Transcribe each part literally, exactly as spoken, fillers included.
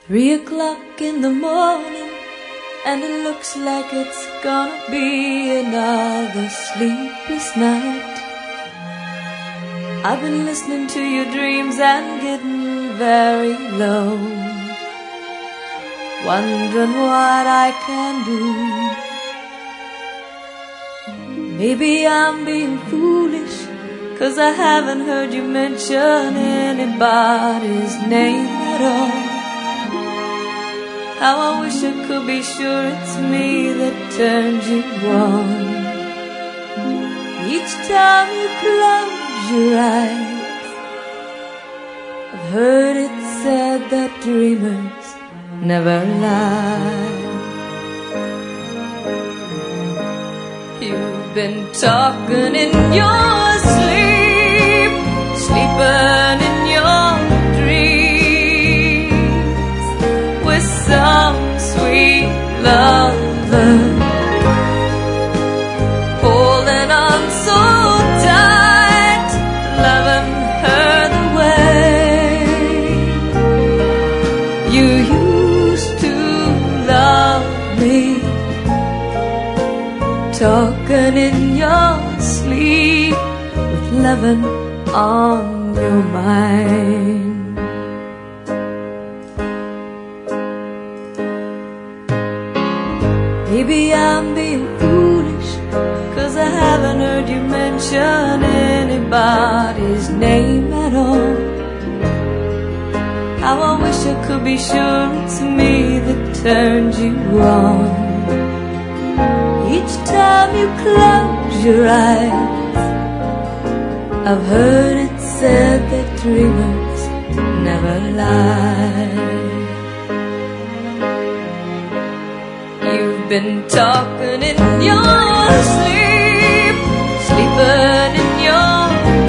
Three o'clock in the morning, and it looks like it's gonna be another sleepless night. I've been listening to your dreams and getting very low, wondering what I can do. Maybe I'm being foolish, 'cause I haven't heard you mention anybody's name at all. How I wish I could be sure it's me that turns you on. Each time you close your eyes, I've heard it said that dreamers never lie. You've been talking in your sleep, sleeping in your dreams with some sweet lover, holding on so tight, loving her the way you used to love me. Talking in your sleep with loving on your mind. Maybe I'm being foolish, 'cause I haven't heard you mention anybody's name at all. How I wish I could be sure it's me that turns you on. Each time you close your eyes, I've heard it said that dreamers never lie. You've been talking in your sleep, sleeping in your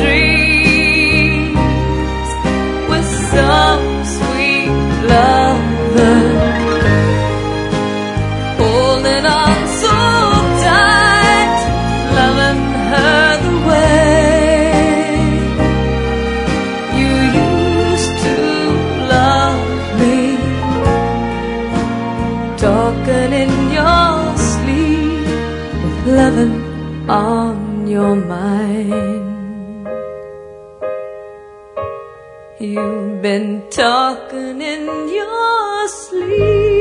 dreams with some sweet lover, holding on so tight, loving her the way you used to love me. Talking in your sleep with loving on your mind. You've been talking in your sleep.